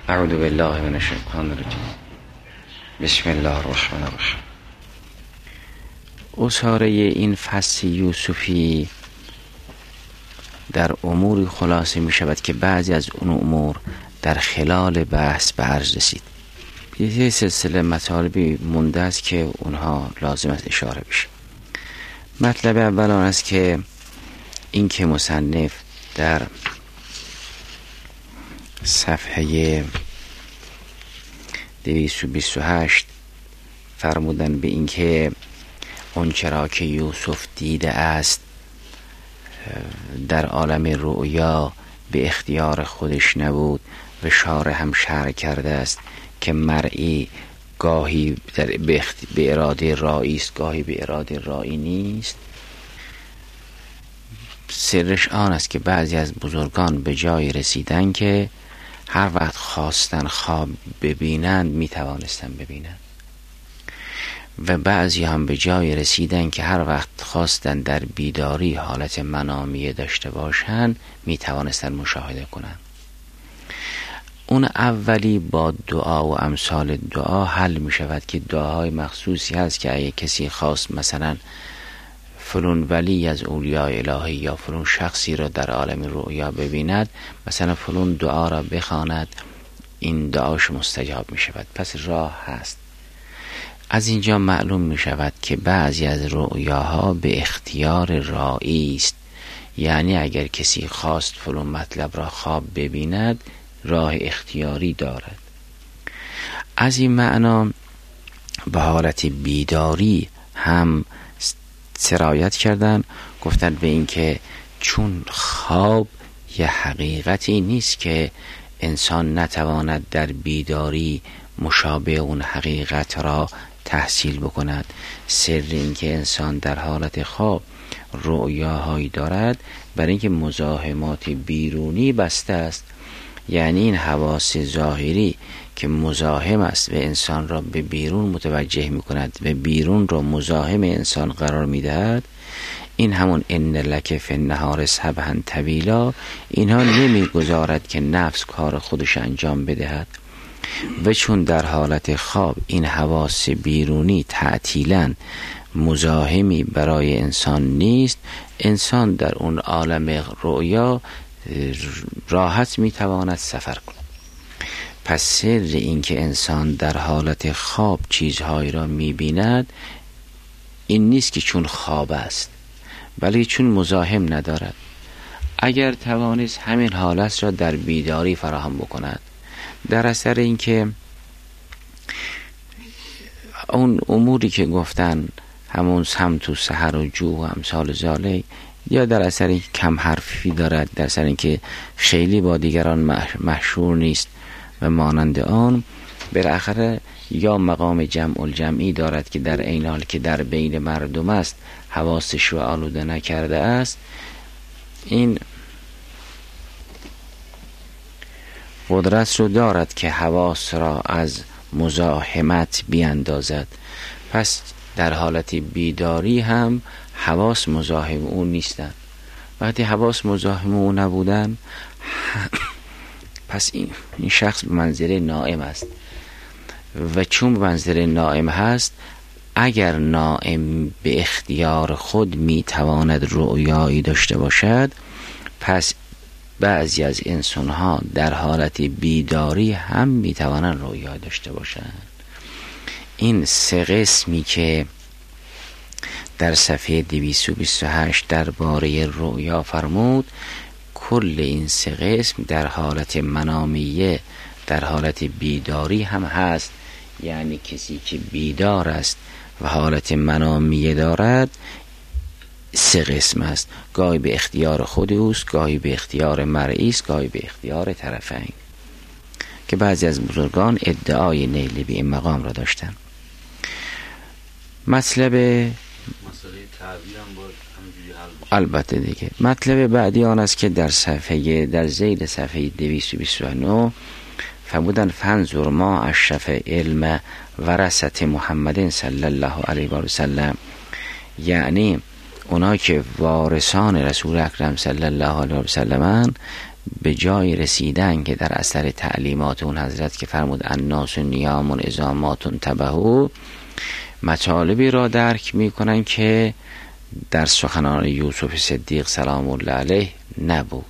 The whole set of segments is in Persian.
اعوذ بالله من الشیطان الرجیم. بسم الله الرحمن الرحیم. اصاره این فصل یوسفی در اموری خلاصه می شود که بعضی از اون امور در خلال بحث به عرض رسید. یه سلسله مطالبی مونده است که اونها لازم است اشاره بشه. مطلب اول آن است که این که مصنف در صفحه 228 فرمودن به این که اون چرا که یوسف دیده است در عالم رؤیا به اختیار خودش نبود و شارع هم شرع کرده است که مرئی گاهی به اراده رائی است گاهی به اراده رائی نیست. سرش آن است که بعضی از بزرگان به جای رسیدن که هر وقت خواستن خواب ببینند می توانستن ببینند و بعضی هم به جای رسیدن که هر وقت خواستن در بیداری حالت منامیه داشته باشند می توانستن مشاهده کنند. اون اولی با دعا و امثال دعا حل می شود که دعاهای مخصوصی هست که اگه کسی خواست مثلا فلان ولی از اولیاء الهی یا فلان شخصی را در عالم رؤیا ببیند، مثلا فلان دعا را بخواند، این دعاش مستجاب می شود. پس راه هست. از اینجا معلوم می شود که بعضی از رؤیاها به اختیار رائی است، یعنی اگر کسی خواست فلان مطلب را خواب ببیند راه اختیاری دارد. از این معنا به حالت بیداری هم سرایت کردن، گفتن به این که چون خواب یه حقیقتی نیست که انسان نتواند در بیداری مشابه اون حقیقت را تحصیل بکند. سر این که انسان در حالت خواب رؤیاهایی دارد برای اینکه مزاحمات بیرونی بسته است، یعنی این حواس ظاهری که مزاحم است و انسان را به بیرون متوجه می کند و بیرون را مزاحم انسان قرار می دهد، این همون ان لک فی النهار سبحا طویلا، اینها نمی گذارد که نفس کار خودش انجام بدهد. و چون در حالت خواب این حواس بیرونی تعطیلا مزاحمی برای انسان نیست، انسان در اون عالم رؤیا راحت میتواند سفر کند. پس سر این که انسان در حالت خواب چیزهایی را میبیند این نیست که چون خواب است، بلکه چون مزاحم ندارد. اگر توانست همین حالت را در بیداری فراهم بکند، در اثر این که اون اموری که گفتن همون سمت و سحر و جو و امثال ذالک، یا در اثر این کم حرفی دارد، در اثر این که خیلی با دیگران مشهور نیست و مانند آن، بالاخره یا مقام جمع الجمعی دارد که در این حال که در بین مردم است حواسش رو آلوده نکرده است، این قدرت رو دارد که حواس را از مزاحمت بیاندازد. پس در حالت بیداری هم حواس مزاحم او نیستند. وقتی حواس مزاحم او نبودن، پس این شخص به منزله نائم است و چون به منزله نائم هست، اگر نائم به اختیار خود میتواند رؤیایی داشته باشد، پس بعضی از انسانها در حالت بیداری هم میتوانند رؤیا داشته باشند. این سه قسمی که در صفحه 228 درباره رؤیا فرمود، کل این سه قسم در حالت منامیه در حالت بیداری هم هست. یعنی کسی که بیدار است و حالت منامیه دارد سه قسم است، گاهی به اختیار خود اوست، گاهی به اختیار مرئی است، گاهی به اختیار طرفین، که بعضی از بزرگان ادعای نیل به این مقام را داشتند. مطلب البته دیگه مطلب بعدی آن است که در ذیل صفحه 229 فرمودن فانظر ما اشرف علم ورثه محمد صلی الله علیه و سلم، یعنی اونا که وارثان رسول اکرم صلی الله علیه و سلم به جای رسیدن که در اثر تعلیمات اون حضرت که فرمود الناس نیام اذا ما تنتبهوا، مطالبی را درک میکنن که در سخنان یوسف صدیق سلام الله علیه نبود.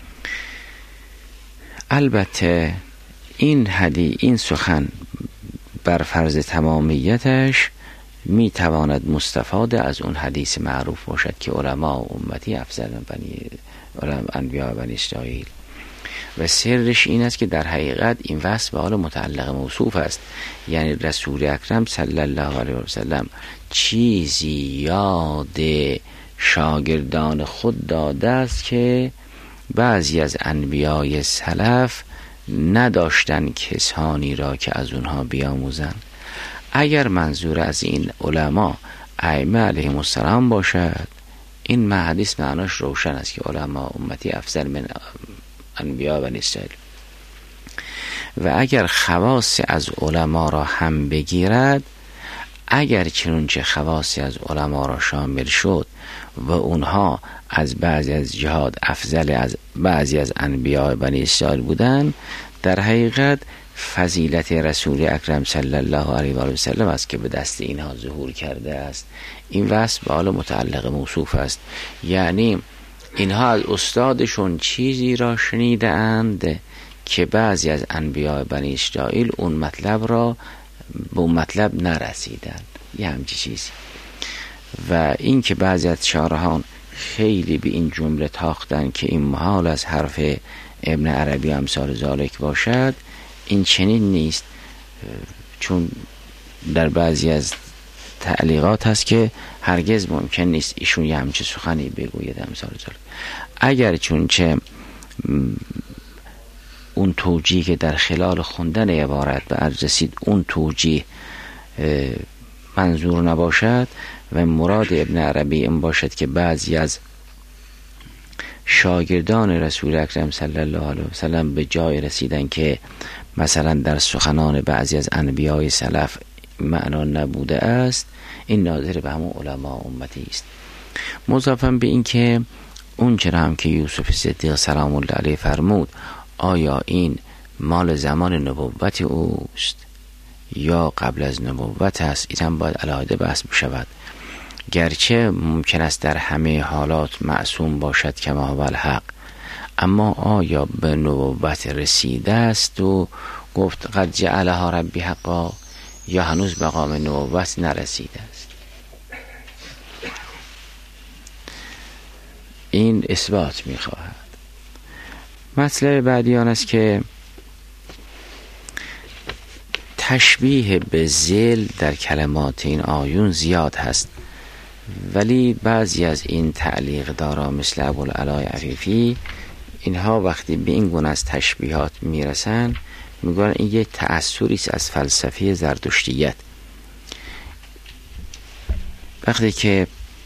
البته این سخن بر فرض تمامیتش میتواند مستفاد از اون حدیث معروف باشد که علما امتی افضل من انبیاء بنی اسرائیل، و سرش این است که در حقیقت این وصف به حال متعلق موصوف است. یعنی رسول اکرم صلی الله علیه و سلم چیزی یاد شاگردان خود داده است که بعضی از انبیای سلف نداشتن کسانی را که از اونها بیاموزند. اگر منظور از این علما ائمه علیهم السلام باشد، این حدیث معناش روشن است که علما امتی افضل من انبیاء بنی اسرائیل. و اگر خواص از علما را هم بگیرد، اگر چنانچه خواصی از علما را شامل شد و اونها از بعضی از جهات افضل از بعضی از انبیاء بنی اسرائیل بودن، در حقیقت فضیلت رسول اکرم صلی الله علیه و سلم است که به دست اینها ظهور کرده است. این وصف به حال متعلق موصوف است، یعنی اینها از استادشون چیزی را شنیده اند که بعضی از انبیاء بنی اسرائیل اون مطلب را به اون مطلب نرسیدند، یه همچی چیزی. و این که بعضی از شارحان خیلی به این جمله تاختن که این محال از حرف ابن عربی امثال ذالک باشد، این چنین نیست، چون در بعضی از تعلیقات هست که هرگز ممکن نیست ایشون یه همچه سخنی بگوید امثال ذالک. اگر چونچه اون توجیه که در خلال خوندن عبارت به عرض رسید اون توجیه منظور نباشد و مراد ابن عربی این باشد که بعضی از شاگردان رسول اکرم صلی الله علیه و سلم به جای رسیدن که مثلا در سخنان بعضی از انبیای سلف معنا نبوده است، این ناظر به همون علما امتی است. مضافاً به این که اون چرا هم که یوسف صدیق سلام الله علیه فرمود، آیا این مال زمان نبوت اوست یا قبل از نبوت است، این هم باید علاوه بحث بشود. گرچه ممکن است در همه حالات معصوم باشد کما هو الحق، اما آیا به نبوت رسیده است و گفت قد جعلها ربی حقا، یا هنوز به مقام نبوت نرسیده است؟ این اثبات می‌خواهد. مطلب بعدی آن است که تشبیه به ذل در کلمات این آیون زیاد هست، ولی بعضی از این تعلیق دارا مثل ابوالعلا عفیفی، اینها وقتی به این گونه از تشبیهات میرسن میگن این یک تأثری است از فلسفه زرتشتیت. وقتی که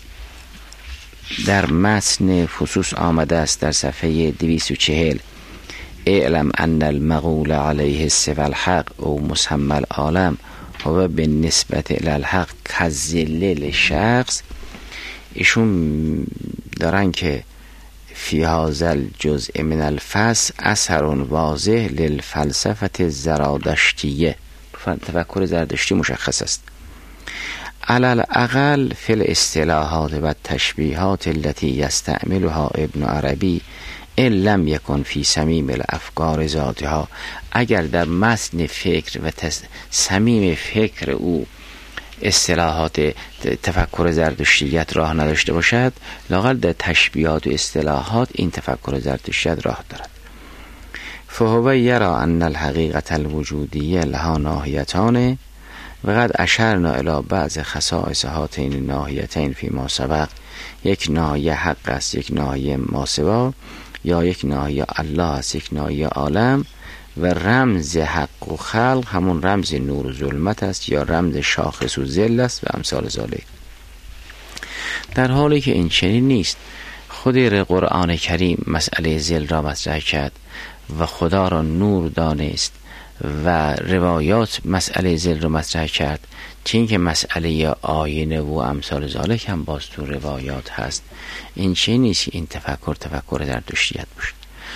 در متن فصوص آمده است در صفحه 240 اعلم ان المقول علیه سوى الحق او مسمى العالم و به نسبت الالحق کذل شخص، ایشون دارن که فی هذا الجزء من الفصل اثر واضح للفلسفه زرادشتیه، تفکر زرادشتی مشخص است. علی الاقل فی الاصطلاحات و التشبیهات التي یستعملها ابن عربی ان لم یکن فی صمیم الافکار ذاتها، اگر در متن فکر و صمیم فکر او اصطلاحات تفکر زرتشتیت راه نداشته باشد، لااقل در تشبیهات و اصطلاحات این تفکر زرتشتیت راه دارد. فهو یرى ان الحقیقت الوجودیه لها ناحیتان و قد اشرنا الی بعض خصائص هاتین الناحیتین فیما سبق، یک ناحیه حق است، یک ناحیه ماسوا، یا یک ناحیه الله است، یک ناحیه عالم، و رمز حق و خلق همون رمز نور و ظلمت است یا رمز شاخص و ذل است و امثال ذالک. در حالی که این چنین نیست، خود قرآن کریم مسئله ذل را مطرح کرد و خدا را نور دانست و روایات مسئله ذل را مطرح کرد، چون که مسئله آینه و امثال ذالک هم باز تو روایات هست. این چه نیست این تفکر زرتشتیت باشه.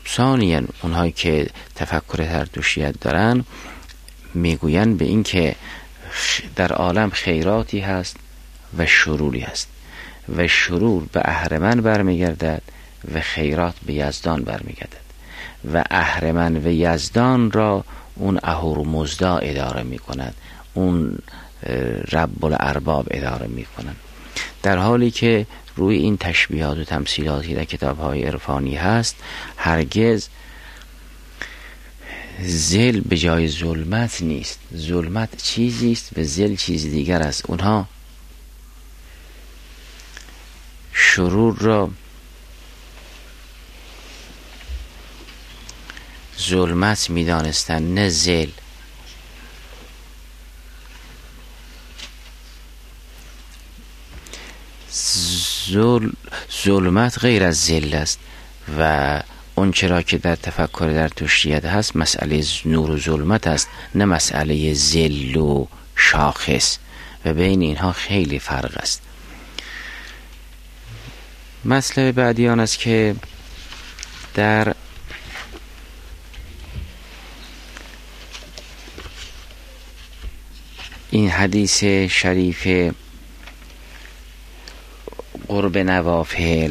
ثانیاً اونهایی که تفکر زرتشتیت دارن میگوین به این که در عالم خیراتی هست و شروری هست و شرور به اهرمن برمیگردد و خیرات به یزدان برمیگردد و اهرمن و یزدان را اون اهورامزدا اداره میکند، اون رب الارباب اداره میکنند، در حالی که روی این تشبیهات و تمثیلاتی در کتاب‌های عرفانی هست هرگز ذل به جای ظلمت نیست. ظلمت چیزی است و ذل چیز دیگر است. اونها شرور را ظلمت می‌دانستند نه ذل. ظلمت غیر از ذل است و اون چرا که در تفکر زرتشتیت هست مسئله نور و ظلمت است، نه مسئله ذل و شاخص، و بین اینها خیلی فرق است. مسئله بعدی آن است که در این حدیث شریف قرب نوافل،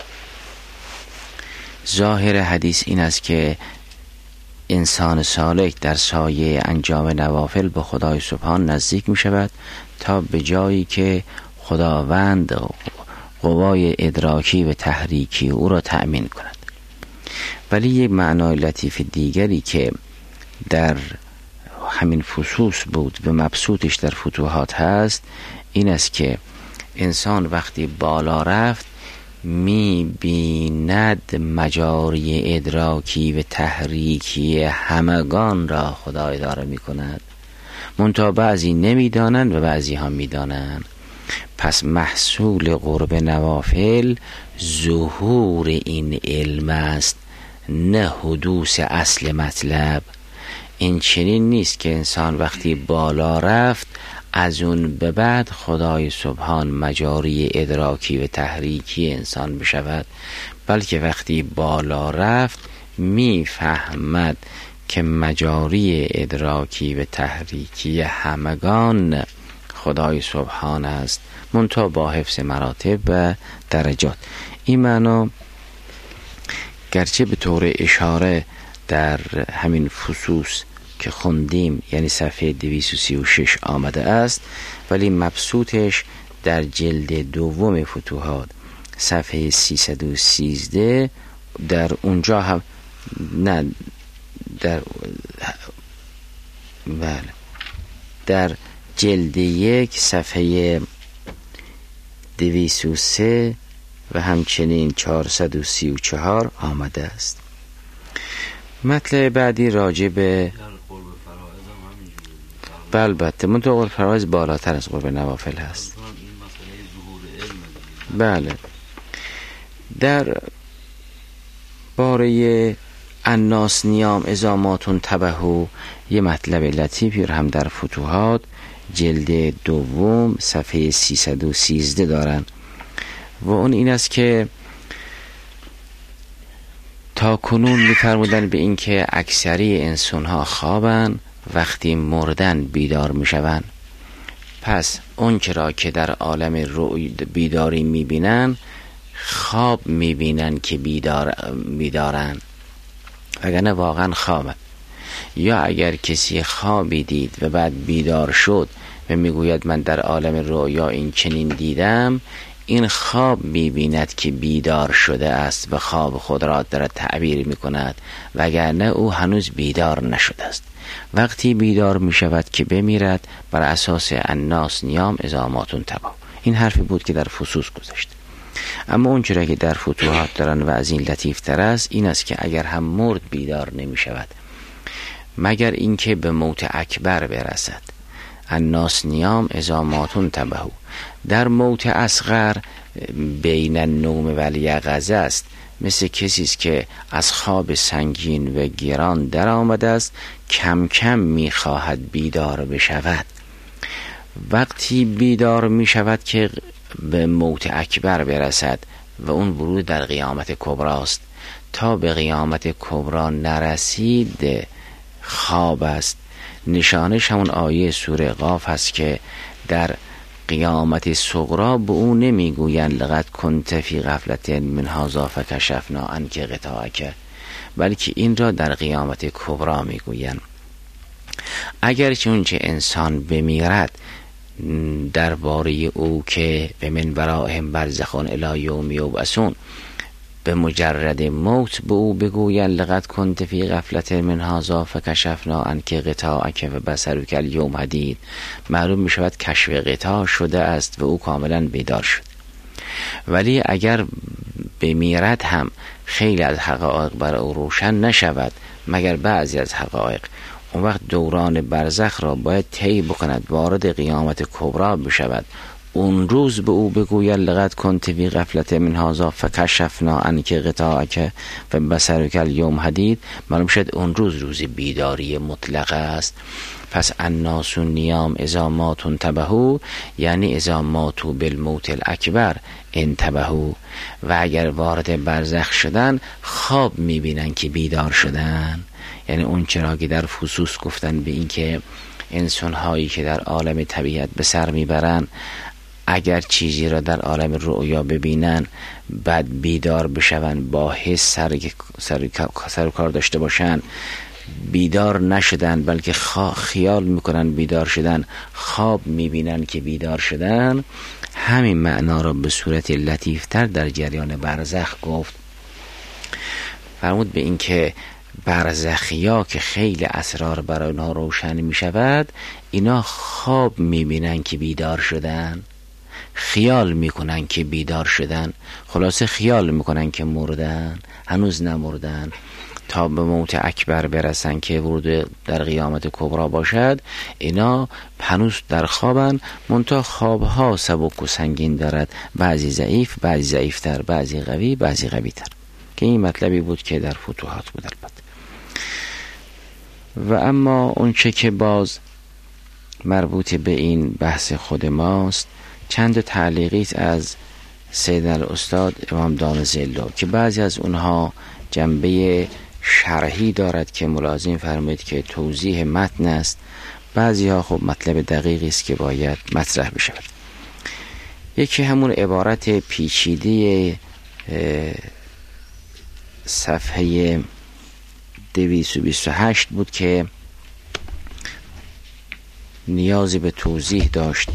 ظاهر حدیث این است که انسان سالک در سایه انجام نوافل به خدای سبحان نزدیک می شود تا به جایی که خداوند قوای ادراکی و تحریکی او را تأمین کند. ولی یک معنای لطیف دیگری که در همین فصوص بود و مبسوطش در فتوحات هست این است که انسان وقتی بالا رفت می بیند مجاری ادراکی و تحریکی همگان را خدا اداره می کند، منتها بعضی نمی دانند و بعضی هم می دانند. پس محصول قرب نوافل ظهور این علم است، نه حدوث اصل مطلب. این چنین نیست که انسان وقتی بالا رفت از اون به بعد خدای سبحان مجاری ادراکی و تحریکی انسان بشود، بلکه وقتی بالا رفت میفهمد که مجاری ادراکی و تحریکی همگان خدای سبحان است، منتها با حفظ مراتب و درجات. این معنا گرچه به طور اشاره در همین فصوص که خوندیم یعنی صفحه 236 آمده است، ولی مبسوطش در جلد دوم فتوحات صفحه 313 در اونجا هم نه در جلد 1 صفحه 203 و همچنین 434 آمده است. مطلب بعدی راجع به البته منطقه قرب فرائض بالاتر از قرب نوافل هست. بله، در باره الناس نیام ازاماتون تبهو یه مطلب لطیفی رو هم در فتوحات جلد دوم صفحه 313 دارن و اون این است که تا کنون می‌فرمودن به این که اکثری انسان‌ها خوابن، وقتی مردن بیدار می‌شوند. پس اون چرا که در عالم بیداری می‌بینن خواب می‌بینن که بیدارن، وگرنه واقعا خوابن. یا اگر کسی خوابی دید و بعد بیدار شد و میگوید من در عالم رویا این چنین دیدم، این خواب می‌بیند که بیدار شده است و خواب خود را دارد تعبیر می‌کند، وگرنه او هنوز بیدار نشده است. وقتی بیدار می‌شود که بمیرد بر اساس الناس نیام ازاماتون تبا. این حرفی بود که در فصوص گذاشت. اما اون چرا که در فتوحات دارن و از این لطیف تر است این است که اگر هم مرد بیدار نمی‌شود مگر اینکه به موت اکبر برسد. الناس نیام ازاماتون تبهو. در موت اصغر بین النوم و الیقظه است، مثل کسی است که از خواب سنگین و گران در آمده است، کم کم می‌خواهد بیدار بشود. وقتی بیدار می‌شود که به موت اکبر برسد و اون ورود در قیامت کبراست. تا به قیامت کبرا نرسید خواب است. نشانش همون آیه سوره قاف هست که در قیامت صغرا به او نمیگویند لقد کنت فی غفلت من هذا فکشفنا عنک غطاءک، بلکه این را در قیامت کبرا میگویند. اگر چونچه انسان بمیرد درباره او که به من ورائهم برزخون الی یوم یبعثون، به مجرد موت به او بگویند لقد کنت فی غفلت من هذا فکشفنا عنک غطاءک و بصرک الیوم حدید، معلوم می شود کشف غطا شده است و او کاملا بیدار شد. ولی اگر بمیرد هم خیلی از حقایق برای او روشن نشود مگر بعضی از حقایق، اون وقت دوران برزخ را باید طی بکند، وارد قیامت کبرا بشود. اون روز به او بگوید لقد کنت فی غفلت من هذا فکشفنا عنک غطاءک و بصرک الیوم حدید، معلوم شد اون روز بیداری مطلقه است. پس الناس نیام اذا ماتوا انتبهوا، یعنی اذا ماتوا بالموت الاکبر انتبهوا. و اگر وارد برزخ شدن خواب میبینن که بیدار شدن، یعنی اون چرا که در فصوص گفتن به این که انسان هایی که در عالم طبیعت به سر میبرن اگر چیزی را در عالم رؤیا ببینن بعد بیدار بشون، با حس سر کار داشته باشن، بیدار نشدن بلکه خیال میکنن بیدار شدن، خواب میبینن که بیدار شدن، همین معنا را به صورت لطیفتر در جریان برزخ گفت. فرمود به این که برزخیا که خیلی اسرار برای اونها روشن می شود، اینا خواب می بینن که بیدار شدن، خیال می کنن که بیدار شدن، خلاصه خیال می کنن که مردن، هنوز نمردن، تا به موت اکبر برسن که ورود در قیامت کبرا باشد. اینا هنوز در خوابن، منتها خوابها سبک و سنگین دارد، بعضی ضعیف، بعضی ضعیفتر، بعضی قوی، بعضی قوی تر، که این مطلبی بود که در فتوحات بود البته. و اما اون چه که باز مربوط به این بحث خود ماست، چند تعلیقیت از سید الاستاد امام دانزلو که بعضی از اونها جنبه شرحی دارد که ملازم فرمایید که توضیح متن است، بعضی ها خب مطلب دقیقی است که باید مطرح بشود. یکی همون عبارت پیچیده صفحه 228 بود که نیازی به توضیح داشت.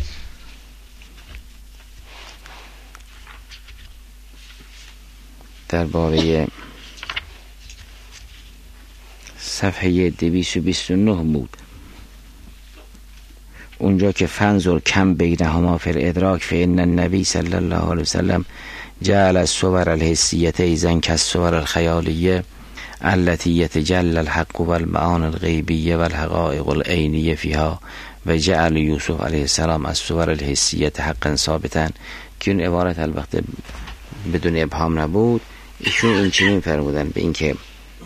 درباره صفحه 229 بود، اونجا که فنظر کم بینهما فی الادراک فان النبی صلی الله علیه وسلم جعل الصور الحسیه ایزن کالصور الخیالیه التي يتجلى الحق والمعاني الغیبیه والحقائق العینیه فیها و جعل یوسف علیه السلام الصور الحسیه حقا ثابتا، که اون عبارت البته بدون ابهام نبود. ایشون این چنین فرمودن به این که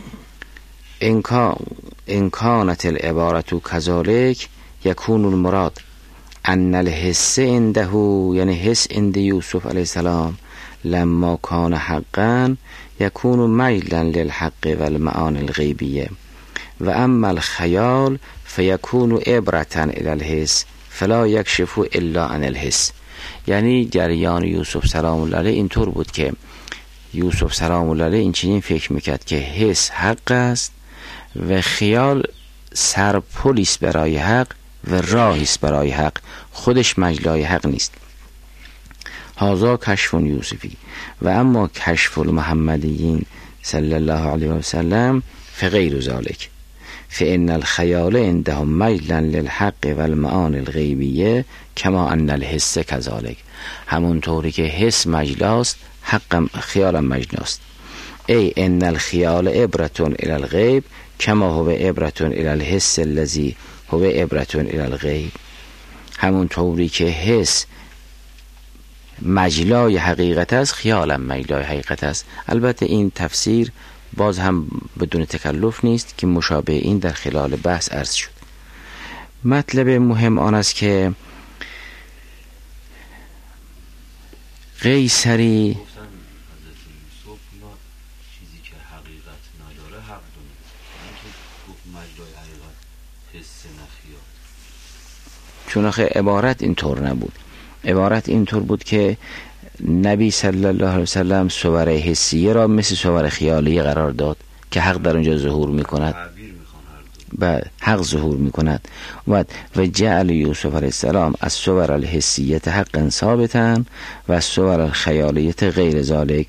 ان کانت العبارة كذلك یکون المراد ان الحس عنده، یعنی حس عند یوسف علیه السلام لما کان حقا یکون میلا للحق والمعانی الغیبیه و اما الخیال فیکون عبرة الى الحس فلا یکشف الا عن الحس. یعنی جریان یوسف سلام الله علیه اینطور بود که یوسف سلام الله علیه این چنین فکر میکرد که حس حق است و خیال سرپلیست برای حق و راهیست برای حق، خودش مجلای حق نیست. هذا کشف یوسفی و اما کشف المحمدیین صلی الله علیه و سلم فغیر ذلك فان الخیال عندهم میلا للحق والمعانی الغیبیه کما ان الحس كذلك. همون طوری که حس مجلاست حق خیالم مجلاست. ای ان الخیال عبرة الى الغیب کما هو عبرة الى الحس الذي هو عبرة الى الغیب. همون طوری که حس مجلای حقیقت است خیالم مجلای حقیقت است. البته این تفسیر باز هم بدون تکلف نیست که مشابه این در خلال بحث عرض شد. مطلب مهم آن است که قیصری چیزی که حقیقت چون آخه عبارت اینطور نبود. عبارت اینطور بود که نبی صلی الله علیه وسلم صور حسیه را مثل صور خیالیه قرار داد که حق در اونجا ظهور میکند، حق ظهور میکند. و جعل یوسف علیه السلام از صور الحسیت حقا ثابتا و از صور الخیالیت غیر ذالک.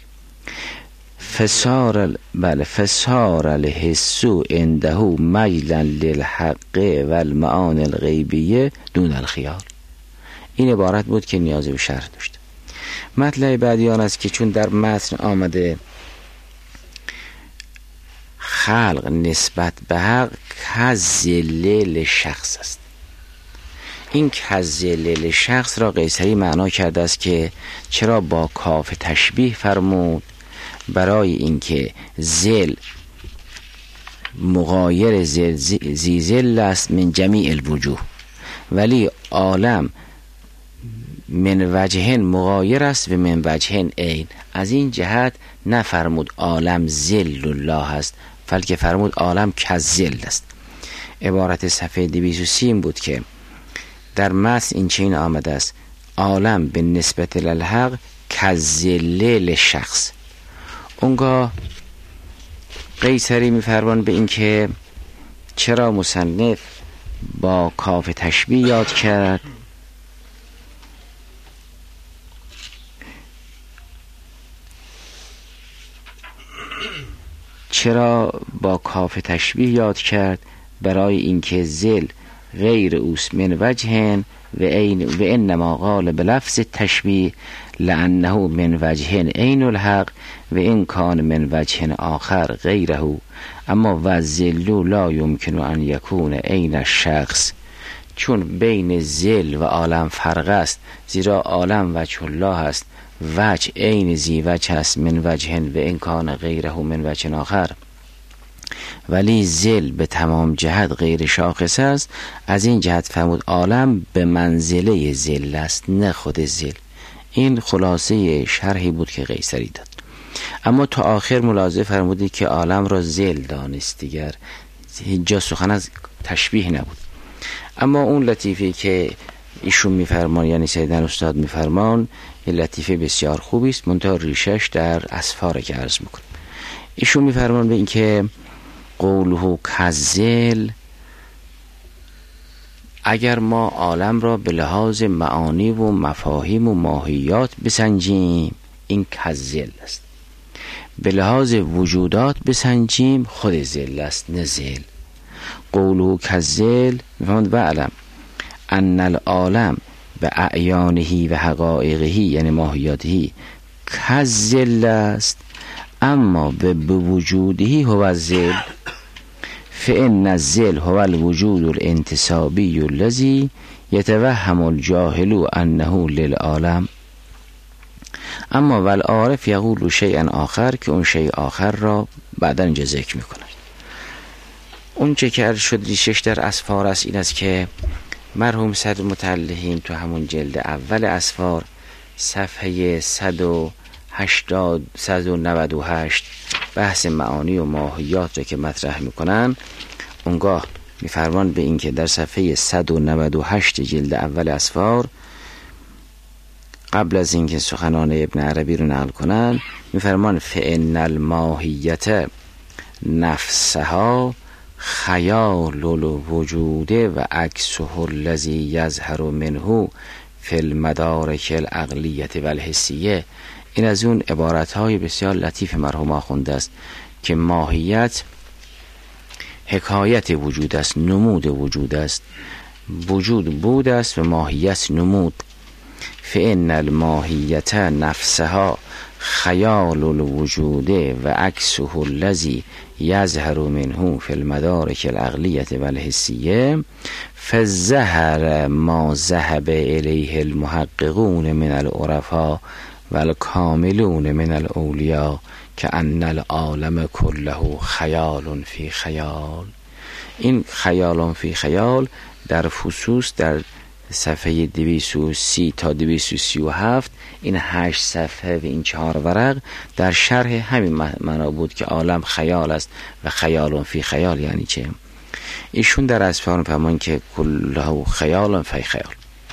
فسار الحسو عنده مجلا للحق و المعانی الغیبیه دون الخیال. این عبارت بود که نیاز به شرح داشت. مطلب بعدی آن است که چون در متن آمده خلق نسبت به حق کذل شخص است، این کذل شخص را قیصری معنا کرده است که چرا با کاف تشبیه فرمود؟ برای اینکه ذل مغایر زیزل است من جمیع الوجوه، ولی عالم من وجهن مغایر است و من وجهن عین. از این جهت نفرمود عالم ذل الله است، بلکه فرمود عالم کذل است. عبارت صفحه 230 بود که در متن این چنین آمده است: عالم به نسبت للحق کذل لشخص. اونگاه قیصری میفرمان به این که چرا مصنف با کاف تشبیه یاد کرد؟ چرا با کاف تشبیه یاد کرد؟ برای اینکه ذل غیر اوس من وجهن و انما قال بلفظ تشبیه لانه من وجهن عین الحق و این کان من وجهن آخر غیره. اما و ذل لا یمکن ان یکون عین الشخص، چون بین ذل و عالم فرق است، زیرا عالم وجه الله است، وجه عین زی وجه است من وجهن و این کان غیره من وجه آخر. ولی ذل به تمام جهت غیر شاخص است. از این جهت فرمود عالم به منزله ذل است نه خود ذل. این خلاصه شرحی بود که قیصری داد. اما تا آخر ملاحظه فرمودی که عالم را ذل دانست، دیگر هیچ سخن از تشبیه نبود. اما اون لطیفی که ایشون میفرمان، یعنی سیدنا استاد میفرمان، یه لطیفه بسیار خوبی است، منتها ریشش در اسفاره که عرض میکنم. ایشون میفرمان به این که قوله کذل، اگر ما عالم را به لحاظ معانی و مفاهیم و ماهیات بسنجیم این کذل است، به لحاظ وجودات بسنجیم خود ذل است نه ذل. قوله کذل میفرماند و علم ان العالم به اعیانه و حقایقه یعنی ماهیاته کذل است، اما به وجوده هو الذل، فإن الذل هو الوجود الانتصابی الذي يتوهم الجاهل انه للعالم. اما والعارف یقول شیئا آخر، که اون شیء آخر را بعدا اینجا ذکر میکنه. اون چه که عرض شد ریشش در اسفار است این است که مرحوم صدر متعلقین تو همون جلد اول اسفار صفحه 198 بحث معانی و ماهیات را که مطرح میکنن، اونگاه میفرمان به این که در صفحه 198 جلد اول اسفار قبل از اینکه سخنان ابن عربی رو نقل کنن میفرمان فإن الماهیت نفسها خیال الوجود و عکسه الذی یظهر منه فی المدارک العقلیه و الحسیه. این از اون عبارت‌های بسیار لطیف مرحوم آخونده است که ماهیت حکایت وجود است، نمود وجود است، وجود بود است و ماهیت نمود. فإن الماهیت نفسها خیال الوجود و عکسه الذی یظهر منه فی المدارک العقلیه و الحسیه فظهر ما ذهب الیه المحققون من العرفاء و الکاملون من الاولیاء که ان العالم کله خیال فی خیال. این خیال فی خیال در فصوص در صفحه 230 تا 237 این 8 صفحه و این 4 ورق در شرح همین معنا بود که عالم خیال است و خیال فی خیال یعنی چه. ایشون در اسفار فرمان که کله خیال فی خیال.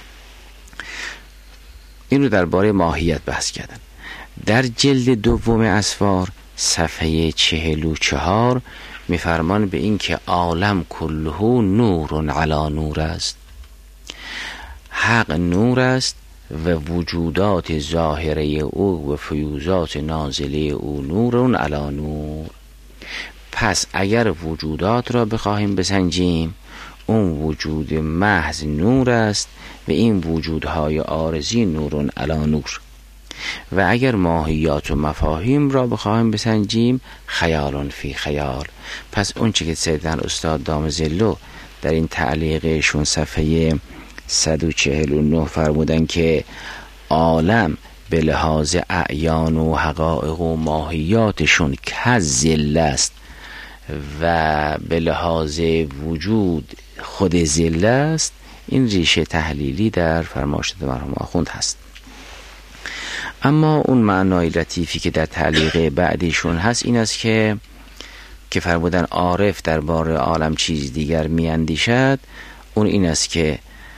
این رو درباره ماهیت بحث کردن. در جلد دوم اسفار صفحه 44 میفرمان به این که عالم کله نور علی نور است، حق نور است و وجودات ظاهره او و فیوزات نازله او نور علی نور. پس اگر وجودات را بخواهیم بسنجیم، اون وجود محض نور است و این وجودهای عارضی نور علی نور. و اگر ماهیات و مفاهیم را بخواهیم بسنجیم، خیال فی خیال. پس اون چه که سیدنا استاد دام ظله در این تعلیقشون صفحه 149 فرمودن که عالم به لحاظ اعیان و حقایق و ماهیاتشون کذل است و به لحاظ وجود خود ذل است، این ریشه تحلیلی در فرمایشات مرحوم آخوند هست. اما اون معنای لطیفی که در تعلیق بعدیشون هست این است که فرمودن عارف درباره عالم چیز دیگر میاندیشد. اون این است که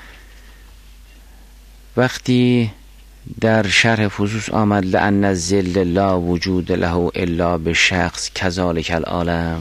وقتی در شرح فصوص آمد لأن الذل لا وجود له الا به شخص کذالک العالم،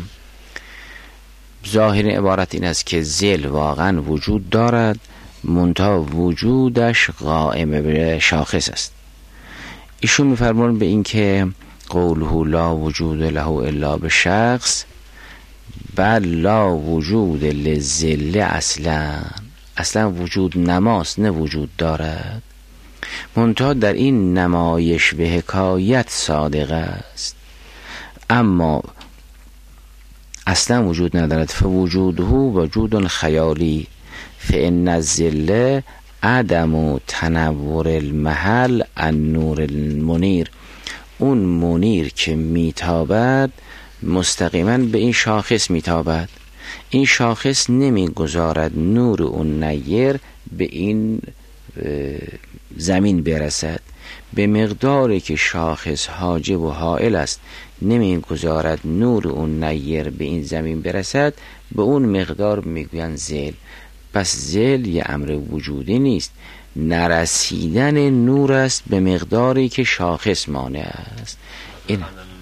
ظاهر عبارت این است که ذل واقعا وجود دارد، منتها وجودش قائم به شاخص است. ایشون میفرمان به این که قوله لا وجود له الا به شخص، بل لا وجود للذل اصلا وجود نماست، نه وجود دارد، منتها در این نمایش به حکایت صادق است، اما اصلا وجود ندارد. فوجوده وجود خیالی فان الذل عدم تنور المحل النور المنیر. اون منیر که میتابد مستقیما به این شاخص میتابد، این شاخص نمیگذارد نور اون نیر به این زمین برسد، به مقداری که شاخص حاجب و حائل است نمیگذارد نور اون نیر به این زمین برسد، به اون مقدار میگویند ذل. پس ذل یه امر وجودی نیست، نرسیدن نور است به مقداری که شاخص مانع است. این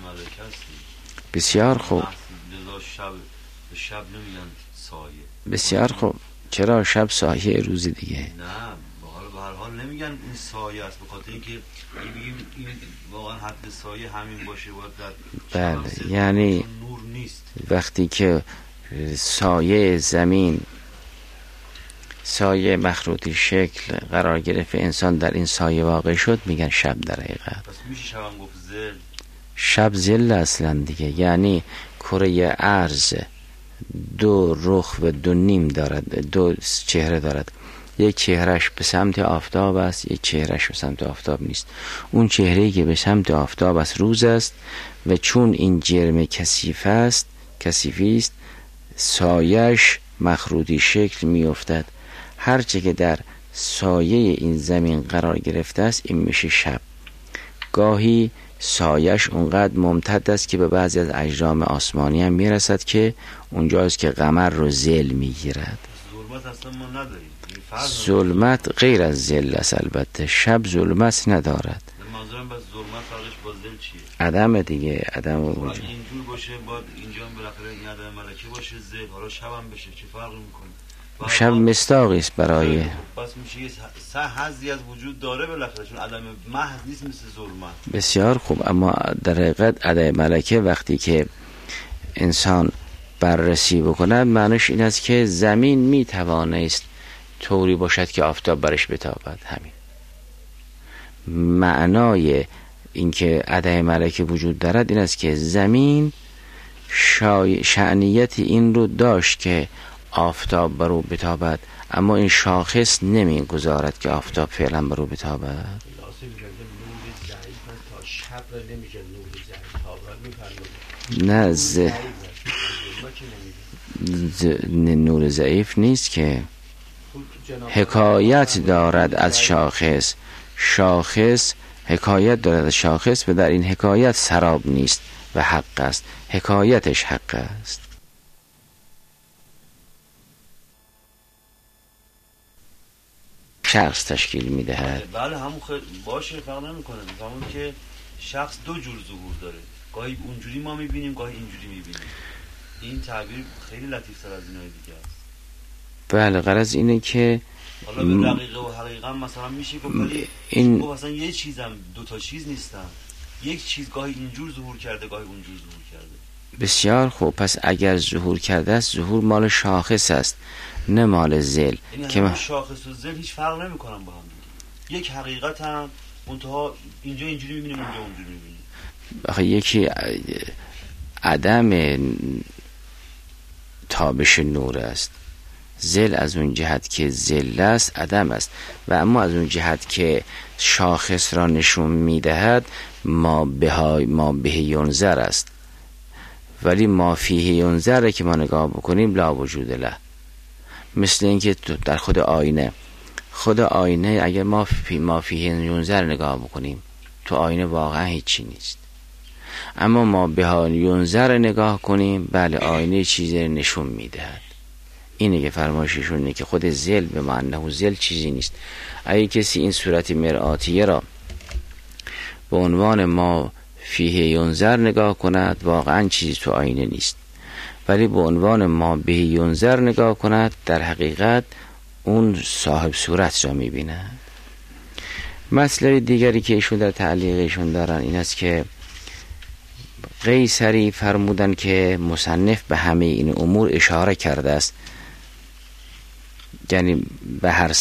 بسیار خوب، بسیار خوب. چرا شب سایه روز دیگه؟ نه به هر حال نمیگن این سایه است، به خاطر اینکه میگیم این واقعا حد سایه همین باشه باید در بله، یعنی نور نیست. وقتی که سایه زمین، سایه مخروطی شکل قرار گرفت، انسان در این سایه واقع شد، میگن شب در حقیقت. پس میشه شب هم گفت ذل؟ شب ذل اصلا دیگه، یعنی کره ارض دو رخ و دو نیم دارد، دو چهره دارد. یک چهرش به سمت آفتاب است، یک چهرش به سمت آفتاب نیست. اون چهره‌ای که به سمت آفتاب است روز است و چون این جرم کثیف است، کثیفی است، سایش مخروطی شکل می افتد. هرچه که در سایه این زمین قرار گرفته است این میشه شب. گاهی سایش اونقدر ممتد است که به بعضی از اجرام آسمانی هم میرسد که اونجاست که قمر رو ذل میگیرد. ظلمت اصلا ما نداریم. ظلمت غیر از ذل است، البته شب ظلمت ندارد. منظورم بس ظلمت فرقش با ذل چیه؟ عدم دیگه، عدم وجود. اینجور باشه باید اینجا هم بالاخره این عدم ملکی باشه ذل، حالا شب هم بشه، چه فرقی میکنه؟ شب مصداقی است برای بس میشه یه حظی از وجود داره بالاخره، چون عدم محض نیست مثل ظلمت. بسیار خوب. اما در حقیقت عدم ملکه وقتی که انسان بررسی بکند معنیش این است که زمین میتوانست طوری باشد که آفتاب برش بتابد. همین معنای اینکه عدم ملکه وجود دارد این است که زمین شأنیت این رو داشت که آفتاب بر او بتابد، اما این شاخص نمیگذارد که آفتاب فعلا بر او بتابد. نه نور ضعیف نیست که حکایت دارد از شاخص، شاخص حکایت دارد از شاخص و در این حکایت سراب نیست و حق است، حکایتش حق است. شخص تشکیل میدهد. بله همون باشه، فرق نمیکنه. میفهمون که شخص دو جور ظهور داره، گاهی اونجوری ما میبینیم، گاهی اینجوری میبینیم. این تعبیر خیلی لطیفتر از اینای دیگه است. بله، غرض اینه که حالا به دقیقه و حقیقا مثلا میشه گفت ولی این مثلا یه چیزم دو تا چیز نیستن، یک چیز گاهی اینجور ظهور کرده گاهی اونجور ظهور کرده. بسیار خوب. پس اگر ظهور کرده است، ظهور مال شاخص است نه مال ذل. که شاخص و ذل هیچ فرق نمیکنن با هم دیگه، یک حقیقت هم منتها اینجا اینجوری میبینیم اونجا اونجوری میبینیم. آخه یکی عدم تابش نور است، ذل از اون جهت که ذل است عدم است، و اما از اون جهت که شاخص را نشون میدهد ما به ینظر است، ولی ما فیه ینظر که ما نگاه بکنیم لا وجود له. مثل اینکه در خود آینه اگر ما فیه ینظر نگاه بکنیم، تو آینه واقعا هیچی نیست، اما ما به ینظر نگاه کنیم، بله آینه چیزی نشون میدهد. اینه که فرمایششون اینه که خود ذل به معنی ذل چیزی نیست. اگه کسی این صورت مرآتیه را به عنوان ما فیه ینظر نگاه کند، واقعا چیزی تو آینه نیست، ولی به عنوان ما به ینظر نگاه کند، در حقیقت اون صاحب صورت را میبیند. مسئله دیگری که ایشون در تعلیقشون دارن این است که قیصری فرمودن که مصنف به همه این امور اشاره کرده است، یعنی به هر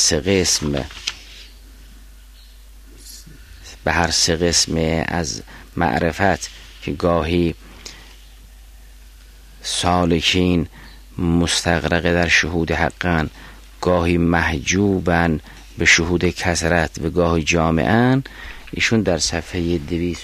سه قسم از معرفت که گاهی سالکین مستغرق در شهود حقن، گاهی محجوبن به شهود کثرت و گاهی جامعن. ایشون در صفحه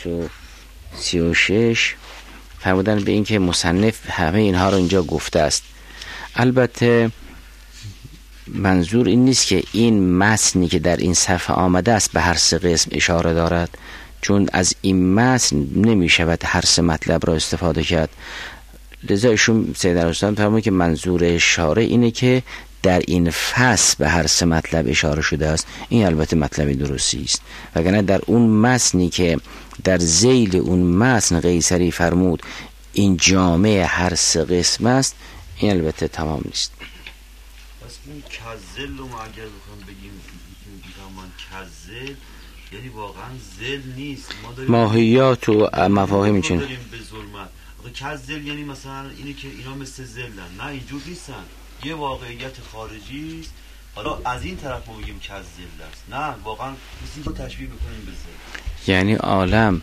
236 فرمودن به این که مصنف همه اینها رو اینجا گفته است. البته منظور این نیست که این متنی که در این صفحه آمده است به هر سه قسم اشاره دارد، چون از این متن نمی شود هر سه مطلب را استفاده کرد. لذا ایشون سید الحسین فرمود که منظور اشاره اینه که در این فصل به هر سه مطلب اشاره شده است. این البته مطلب درستی است، وگرنه در اون متنی که در ذیل اون متن قیصری فرمود این جامعه هر سه قسم است، این البته تمام نیست. پس این کذل رو ما اگر بخوام بگیم من کذل یعنی واقعا ذل نیست، ما داریم ماهیات و مفاهیم چین داریم به ظلمت. کذل یعنی مثلا اینه که اینا مثل ذلن، نه اینجور نیستن، یه واقعیت خارجی است. حالا از این طرف ما بگیم کذل است، نه واقعا مثل اینکه تشبیه بکنیم به ذل، یعنی عالم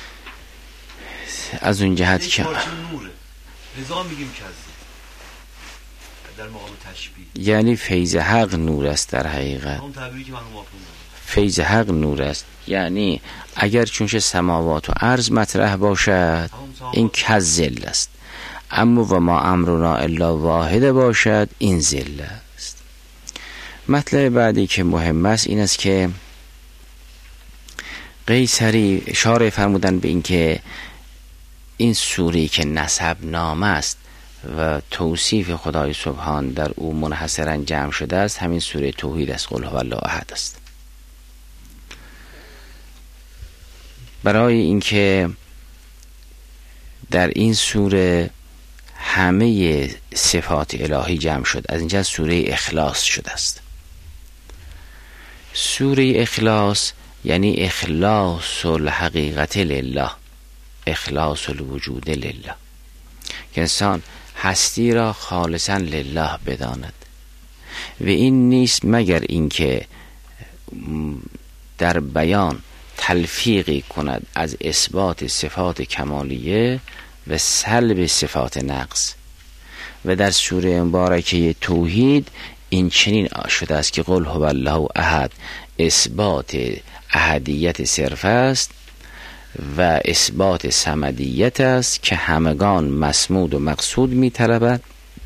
از اون جهت که نوره، لذا میگیم کذل در مقام تشبیه. یعنی فیض حق نور است در حقیقت. اون تعبیری که من رو فیض حق نور است، یعنی اگر چونش سماوات و ارض مطرح باشد این کذل است، اما و ما امرنا الا واحد باشد این ذل است. مطلب بعدی که مهم است این است که قیصری اشاره فرمودن به این که این سوره که نسب نام است و توصیف خدای سبحان در او منحصرا جمع شده است، همین سوره توحید است، قل هو الله احد است. برای اینکه در این سوره همه صفات الهی جمع شد، از اینجا سوره اخلاص شده است. سوره اخلاص یعنی اخلاص الحقیقت لله، اخلاص الوجود لله، که انسان هستی را خالصا لله بداند. و این نیست مگر اینکه در بیان تلفیقی کند از اثبات صفات کمالیه و سلب صفات نقص. و در سوره مبارکه توحید این چنین شده است که قل هو الله احد اثبات احدیت صرف است و اثبات صمدیت است که همگان مسمود و مقصود می طلبد،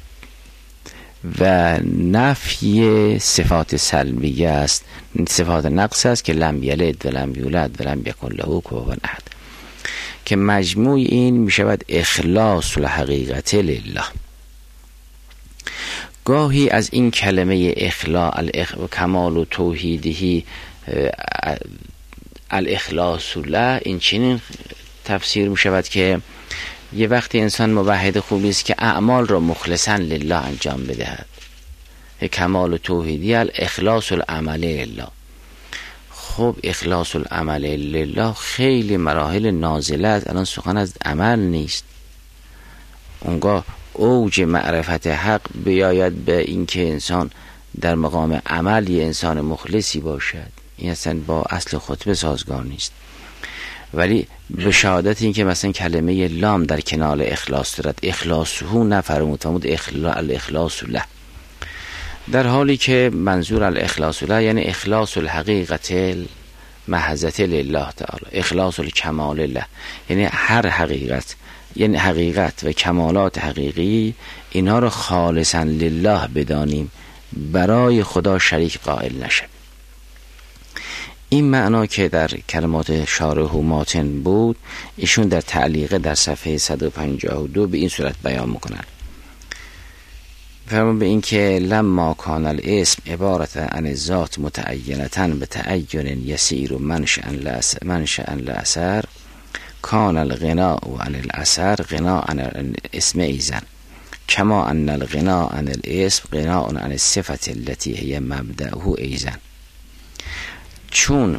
و نفی صفات سلبیه است، صفات نقص است که لم یلد و لم یولد و لم یکن له کفوا احد، که مجموع این می شود اخلاص الحقیقت لله. گاهی از این کلمه کمال و توحیدی الاخلاص له این چنین تفسیر می شود که یه وقتی انسان موحد خوبی است که اعمال را مخلصا لله انجام بدهد. کمال و توحیدی الاخلاص العمل لله. خب اخلاص العمل لله خیلی مراحل نازله است. الان سخن از عمل نیست. اونگاه اوج معرفت حق بیاید به اینکه انسان در مقام عمل یه انسان مخلصی باشد. این اصلا با اصل خطبه سازگار نیست. ولی به شهادت این که مثلا کلمه لام در کنار اخلاص دارد، اخلاصه نفرمود، فرمود الاخلاص له، در حالی که منظور الاخلاص له یعنی اخلاص الحقیقت محضت لله تعالی، اخلاص الکمال له، یعنی هر حقیقت، یعنی حقیقت و کمالات حقیقی اینها رو خالصا لله بدانیم، برای خدا شریک قائل نشه. این معنا که در کلمات شارح و ماتن بود، ایشون در تعلیقه در صفحه 152 به این صورت بیان میکنن. فرمون به این که لما کان الاسم عبارت عن الذات متعینتا به تعین یسیر و منشأ لأثر، کان الغناء عن الاثر غناء عن الاسم ایزن، کما ان الغناء عن الاسم غناء عن الصفة التي هي مبدأه ایزن. چون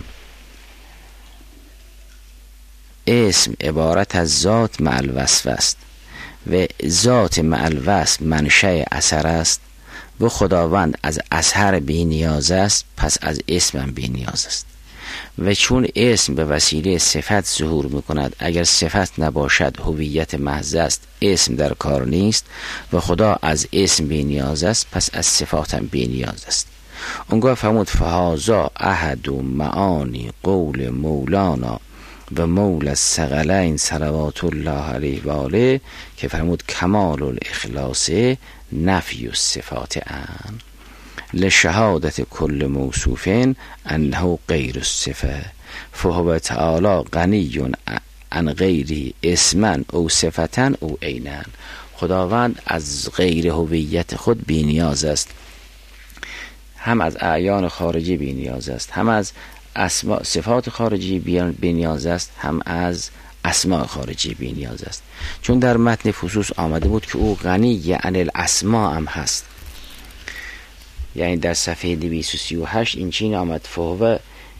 اسم عبارت از ذات مع الوصف است و ذات مع الوصف منشأ اثر است و خداوند از اثر بی نیاز است، پس از اسم هم بی نیاز است. و چون اسم به وسیله صفت ظهور میکند، اگر صفت نباشد هویت محض است، اسم در کار نیست و خدا از اسم بی نیاز است، پس از صفات هم بی نیاز است. اونگاه فرمود فهذا احد معانی قول مولانا و مولا الثقلین صلوات الله علیه و آله، که فرمود کمال الاخلاص نفی الصفات عن لشهادت کل موصوف انه غیر الصفه فهو تعالی غنی عن غیری اسما او صفتا او عینا. خداوند از غیر هویت خود بی نیاز است، هم از اعیان خارجی بی نیاز است، هم از صفات خارجی بی نیاز است، هم از اسماء خارجی بی نیاز است. چون در متن فصوص آمده بود که او غنی عن الاسماء هم هست، یعنی در صفحه 238 این چین آمد فهو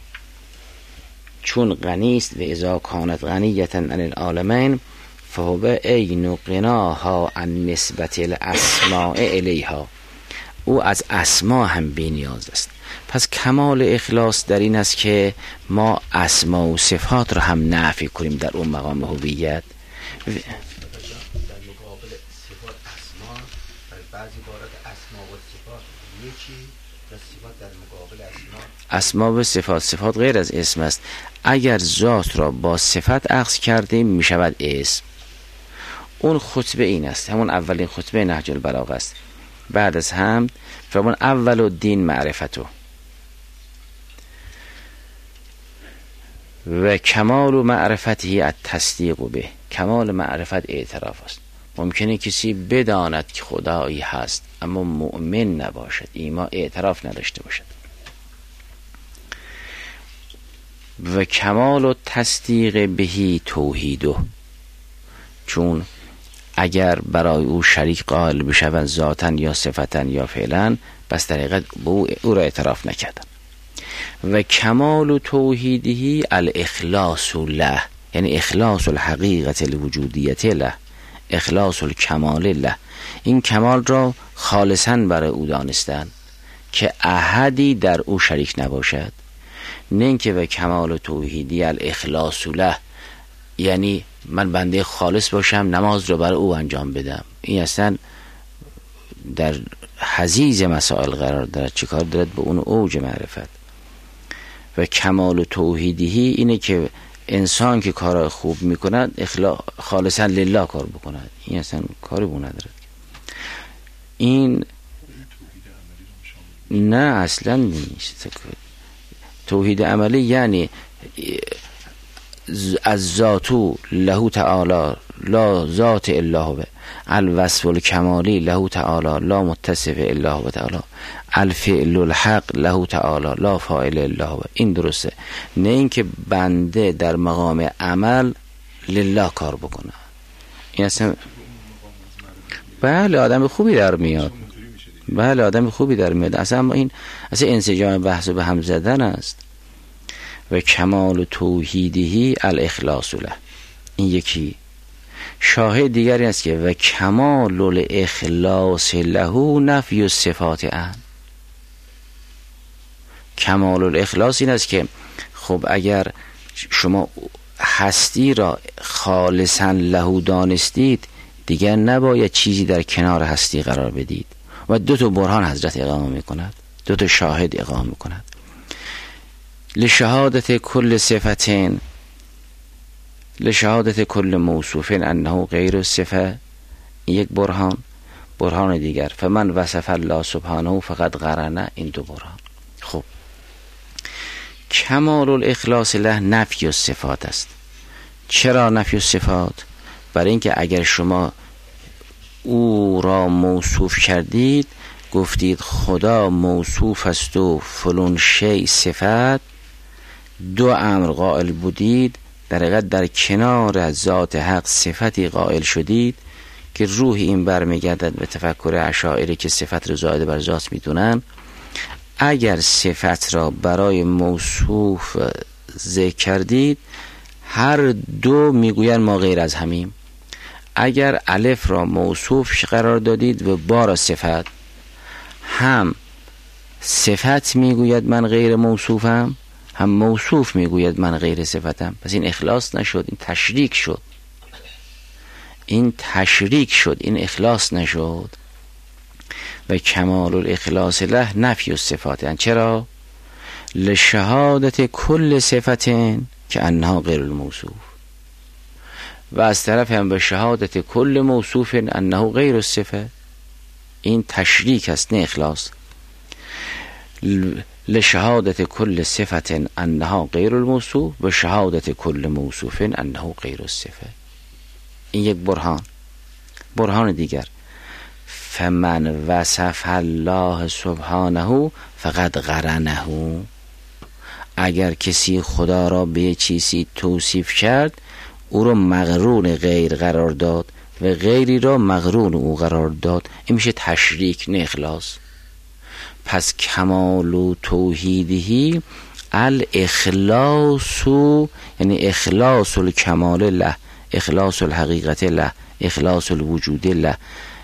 چون غنی است و اذا کانت غنیتا عن العالمین فهو عین غناها عن نسبت الاسماء الیها، او از اسما هم بی نیاز است. پس کمال اخلاص در این است که ما اسما و صفات را هم نفی کنیم در اون مقام هویت. در مقابل صفات اسما، در بعضی عبارات اسما و صفات یکی، در صفات در مقابل اسما و صفات غیر از اسم است. اگر ذات را با صفت اخذ کردیم می شود اسم. اون خطبه این است، همون اولین خطبه نهج البلاغه است. بعد از هم فرمون اول و دین معرفتو و کمال و معرفتی التصدیق به، کمال معرفت اعتراف است. ممکنه کسی بداند که خدایی هست اما مؤمن نباشد، ایمان اعتراف نداشته باشد. و کمال و تصدیق بهی توحیدو، چون اگر برای او شریک قائل بشوند ذاتاً یا صفتاً یا فعلاً، بس در حقیقت او را اعتراف نکردن. و کمال توحیدی الاخلاص له، یعنی اخلاص الحقیقت الوجودیت له، اخلاص الکمال له، این کمال را خالصاً برای او دانستن که احدی در او شریک نباشد. نه اینکه و کمال توحیدی الاخلاص له یعنی من بنده خالص باشم نماز رو برای او انجام بدم. این اصلا در حضیض مسائل قرار دارد، چیکار دارد به اون اوج معرفت. و کمال توحیدی اینه که انسان که کار خوب میکند خالصا لله کار بکند، این اصلا کاری بو ندارد. این نه اصلا نیست. توحید عملی یعنی از ذاتو لهو تعالی لا ذات الا هو، الوصف الکمالی له تعالی لا متصف الا هو تعالی، الفعل الحق له تعالی لا فاعل الا هو. این درسته، نه اینکه بنده در مقام عمل لله کار بکنه. این اصلا بله آدم خوبی در میاد، بله آدم خوبی در میاد. اصلا این اصلا انسجام بحث به هم زدن است. و کمال توحیدی الاخلاص له، این یکی. شاهد دیگری است که و کمال الاخلاص له نفی الصفات عن. کمال الاخلاص این است که خب اگر شما هستی را خالصا له دانستید، دیگر نباید چیزی در کنار هستی قرار بدید. و دو تا برهان حضرت اقامه می کند، دو تا شاهد اقامه می کند. لشهادت کل صفتین، لشهادت کل موصوف انه غیر الصفه، یک برهان. برهان دیگر فمن وصف الله سبحانه فقد قرنه، این دو برهان. خب کمال الاخلاص له نفی الصفات است. چرا نفی الصفات؟ برای اینکه اگر شما او را موصوف کردید، گفتید خدا موصوف است و فلان شی صفت، دو امر قائل بودید، در حقیقت در کنار ذات حق صفتی قائل شدید که روح این برمیگردد به تفکر اشاعره که صفت رو زائد بر ذات میدونن. اگر صفت را برای موصوف ذکر کردید، هر دو میگوین ما غیر از همیم. اگر الف را موصوف قرار دادید و با را صفت، هم صفت میگوید من غیر موصوفم، هم موصوف میگوید من غیر صفتم. پس این اخلاص نشد، این تشریک شد، این تشریک شد، این اخلاص نشد. و کمال الاخلاص له نفی الصفات. یعنی چرا؟ لشهادت کل صفتین که انها غیر الموصوف، و از طرف هم به شهادت کل موصوف انه غیر الصفه. این تشریک است نه اخلاص. لشهادت کل صفت انها غیر الموصوف و شهادت کل موصوف انه غیر الصفه. این یک برهان. برهان دیگر فمن وصف الله سبحانه فقد قرنه، اگر کسی خدا را به چیزی توصیف کرد، او را مقرون غیر قرار داد و غیری را مقرون او قرار داد. این میشه تشریک نه اخلاص. پس کمال و توحیدی الاخلاص، یعنی اخلاص الکمال له، اخلاص الحقیقت له، اخلاص الوجود له،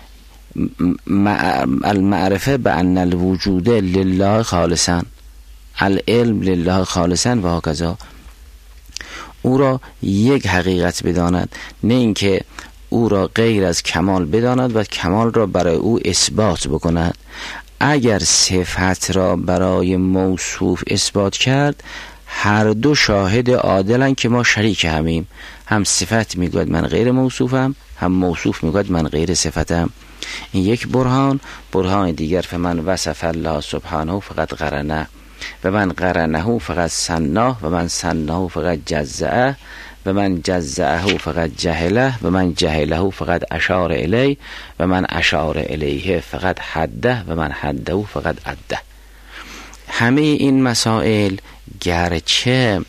المعرفه بان الوجود لله خالصا، العلم لله خالصا و هکذا. او را یک حقیقت بداند، نه اینکه او را غیر از کمال بداند و کمال را برای او اثبات بکند. اگر صفت را برای موصوف اثبات کرد، هر دو شاهد عادلن که ما شریک همیم. هم صفت میگوید من غیر موصوفم، هم موصوف میگوید من غیر صفتم. این یک برهان. برهان دیگر فمن وصف الله سبحانه فقط قرنه، و من قرنه فقط سناه، و من سناه فقط جزعه، و من جزعه فقط جهله، و من جهله فقط اشار الی، و من اشار الیه فقط حده، و من حده فقط عده. همه این مسائل گرچه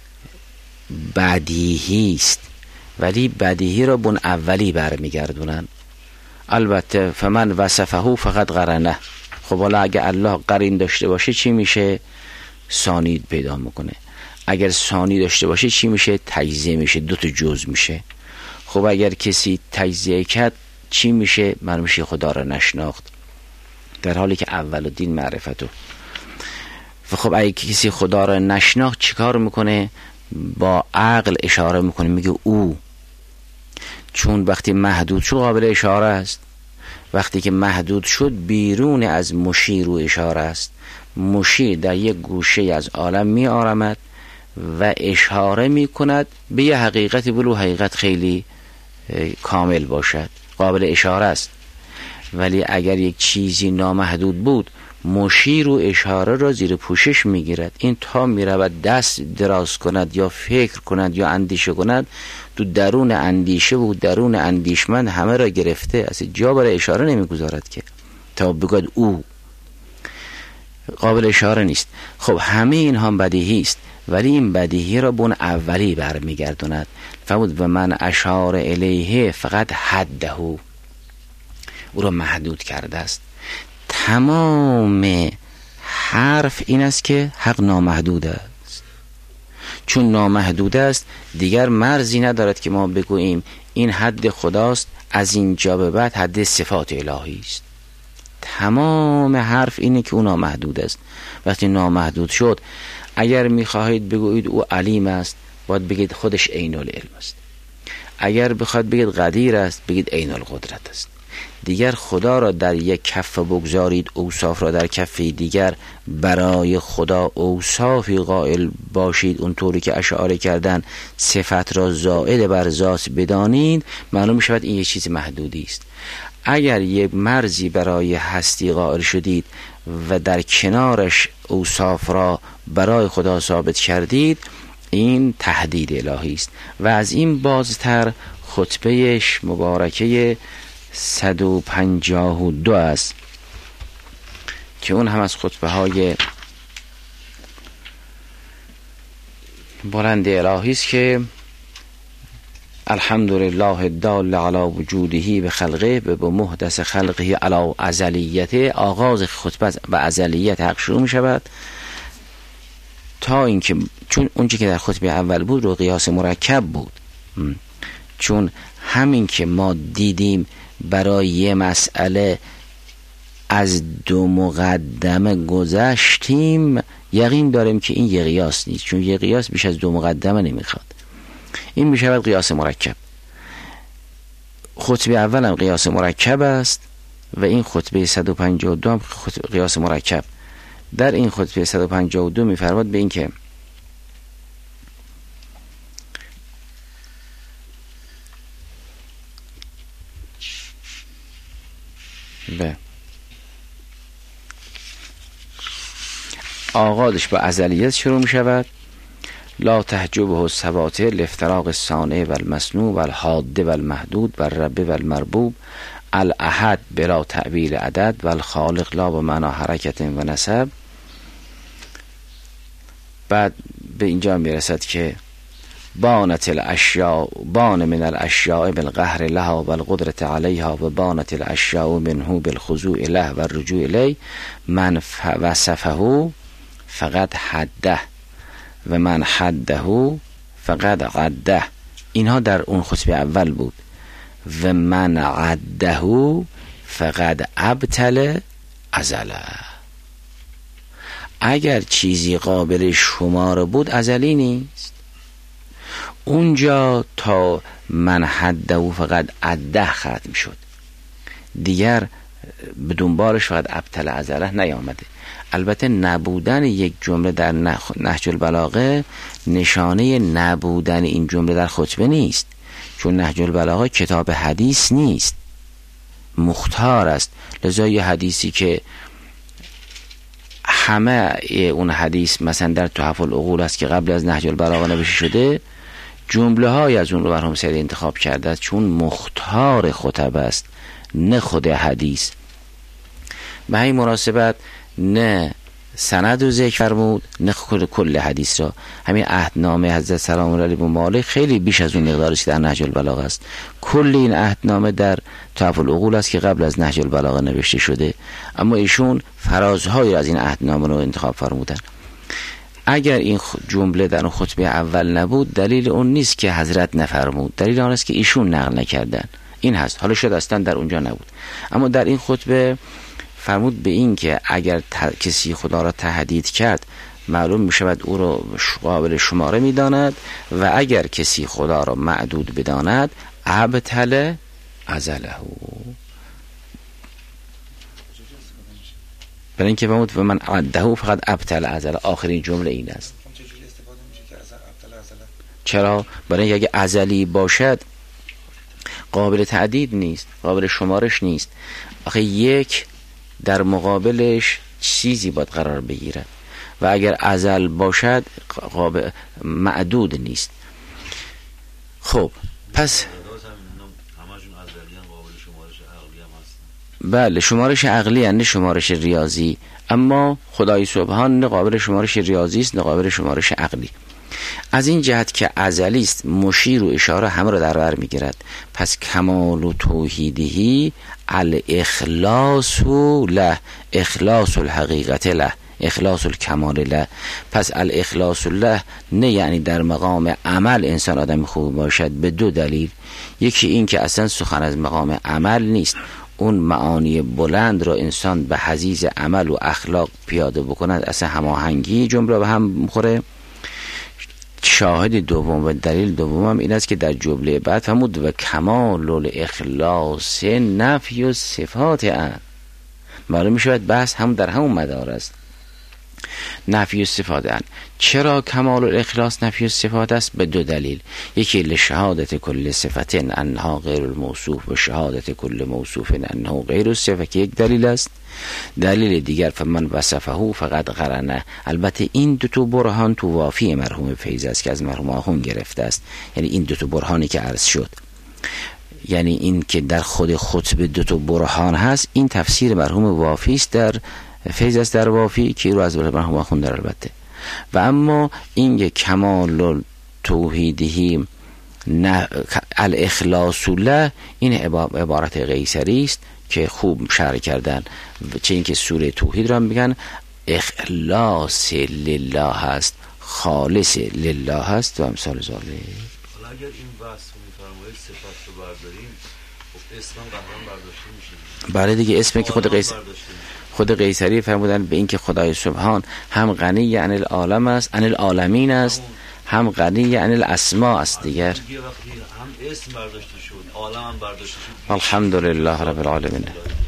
بدیهی است، ولی بدیهی را بن اولی برمیگردونن. البته فمن وصفه فقط قرنه، خب حالا اگه الله قرین داشته باشه چی میشه؟ ثانی پیدا میکنه. اگر ثانی داشته باشه چی میشه؟ تجزیه میشه، دو تا جزء میشه. خب اگر کسی تجزیه کرد چی میشه؟ معلوم میشه خدا را نشناخت، در حالی که اول الدین معرفتو. و خب اگه کسی خدا را نشناخت چیکار میکنه؟ با عقل اشاره میکنه، میگه او، چون وقتی محدود شد قابل اشاره است. وقتی که محدود شد بیرون از مشیر و اشاره است. مشیر در یک گوشه از عالم می آرمد و اشاره می کند به یه حقیقت، ولو حقیقت خیلی کامل باشد، قابل اشاره است. ولی اگر یک چیزی نامحدود بود، مشیر و اشاره را زیر پوشش میگیرد. این تا میرود دست دراز کند یا فکر کند یا اندیشه کند، تو درون اندیشه و درون اندیشمند همه را گرفته، از جا برای اشاره نمیگذارد که تا بگوید او قابل اشاره نیست. خب همه این هم بدیهی است، ولی این بدیهی را به اون اولی برمیگرداند. فرمود و من اشار الیه فقط حده، او را محدود کرده است. تمام حرف این است که حق نامحدود است. چون نامحدود است دیگر مرزی ندارد که ما بگوییم این حد خداست، از اینجا به بعد حد صفات الهی است. تمام حرف اینه که او نامحدود است. وقتی نامحدود شد، اگر میخواهید بگویید او علیم است، باید بگید خودش عین العلم است. اگر بخواید بگید قدیر است، بگید عین القدرت است. دیگر خدا را در یک کف بگذارید، اوصاف را در کف دیگر. برای خدا اوصافی قائل باشید، اونطوری که اشعار کردن صفت را زائد بر ذات بدانید، معلوم می شود این یک چیز محدودی است. اگر یک مرزی برای هستی قائل شدید و در کنارش اوصاف را برای خدا ثابت کردید، این تهدید الهی است. و از این بازتر خطبهش مبارکه 152 است که اون هم از خطبه های بلند الهی است که الحمدلله الدال علی وجوده به خلقه به محدث خلقه علی ازلیته. آغاز خطبه و ازلیت حق شروع می شود تا اینکه، چون اونچه که در خطبه اول بود رو قیاس مرکب بود، چون همین که ما دیدیم برای یه مسئله از دو مقدمه گذشتیم، یقین داریم که این یه قیاس نیست، چون یه قیاس بیش از دو مقدمه نمیخواد. این میشود قیاس مرکب. خطبه اول هم قیاس مرکب است و این خطبه 152 هم قیاس مرکب. در این خطبه 152 میفرماد به این که آغازش با ازلیت شروع می شود. لا تحجبه السواطر لافتراق الصانع و المصنوع و الحاد و المحدود و الرب و المربوب الاحد بلا تعبیر عدد و الخالق لا به معنا حرکت و نسب. بعد به اینجا می رسد که بانت الاشیاء بان من الاشیاء بالقهر لها و القدرت علیها و بانت الاشیاء منه بالخضوع له و الرجوع الی من وصفه فقط حده و من حده فقط عده. اینها در اون خطبه اول بود. و من عده فقط ابطل ازله. اگر چیزی قابل شمار بود ازلی نیست. اونجا تا من حده فقط عده ختم شد، دیگر به دنبالش فقط ابطل ازله نیامده. البته نبودن یک جمله در نهج البلاغه نشانه نبودن این جمله در خطبه نیست، چون نهج البلاغه کتاب حدیث نیست، مختار است. لذا یه حدیثی که همه اون حدیث مثلا در تحف العقول است که قبل از نهج البلاغه نوشته شده، جمله های از اون رو مرحوم سید انتخاب کرده است، چون مختار خطبه است نه خود حدیث. به این مناسبت نه سند رو ذکر فرمود نه کل حدیث را. همین عهدنامه حضرت سلام الله علیه و مالک خیلی بیش از اون مقدارش در نهج البلاغه است. کل این عهدنامه در تحف العقول است که قبل از نهج البلاغه نوشته شده، اما ایشون فرازهایی از این عهدنامه رو انتخاب فرمودن. اگر این جمله در اون خطبه اول نبود، دلیل اون نیست که حضرت نفرمود، دلیل آن است که ایشون نقل نکردن. این هست. حالا شد اصلا در اونجا نبود، اما در این خطبه فرمود به این که اگر کسی خدا را تهدید کرد، معلوم می شود او را قابل شماره می داند، و اگر کسی خدا را معدود بداند ابطل ازله. برای اینکه فرمود و من عده فقط ابطل ازله. آخرین جمله این است. چرا؟ برای اینکه اگه ازلی باشد قابل تعدید نیست، قابل شمارش نیست. آخه یک در مقابلش چیزی باید قرار بگیرد و اگر ازل باشد معدود نیست. خب پس بله شمارش عقلی نه شمارش ریاضی، اما خدای سبحان نه قابل شمارش ریاضی است نه قابل شمارش عقلی. از این جهت که ازلی است مشیر و اشاره همه رو در بر میگیرد. پس کمال و توحیدی الاخلاص له، اخلاص الحقیقت له، اخلاص الکمال له. پس الاخلاص له نه یعنی در مقام عمل انسان آدم خوب باشد، به دو دلیل. یکی این که اصلا سخن از مقام عمل نیست، اون معانی بلند را انسان به حضیض عمل و اخلاق پیاده بکند اصلا هماهنگی جمله به هم مخوره. شاهد دوم و دلیل دوم هم این است که در جمله بعد فرمود و کمال الاخلاص نفی و صفات ان. معلوم میشود بحث هم در همون مدار است، نفی و صفات ان. چرا کمال الاخلاص نفی و صفات است؟ به دو دلیل. یکی لشهادت کل صفت انها غیر الموصوف و شهادت کل موصوف انه غیر الصفه که یک دلیل است. دلیل دیگر فمن وصفه فقط قرنه. البته این دو تا برهان تو وافی مرحوم فیض است که از مرحوم آخوند گرفته است، یعنی این دو تا برهانی که عرض شد، یعنی این که در خود خطبه دو تا برهان هست، این تفسیر مرحوم وافی است در فیض است در وافی که رو از مرحوم آخوند در البته. و اما این کمال توحیدی الاخلاص له این عبارت قیصری است که خوب شرح کردن، چه اینکه سوره توحید را میگن اخلاص لله هست، خالص لله هست و امثال ذالک. حالا اگر این بحث رو میفرمایید صفات رو برداریم، خب اسم قهرمان برداشته میشه. بله دیگه اسمی که خود قیصری فرمودن به این که خدای سبحان هم غنی عن العالم است، عن العالمین است، هم غنی عن الاسماء است. دیگر هم اسم برداشته شد، عالم هم برداشته شد. الحمدلله رب العالمین.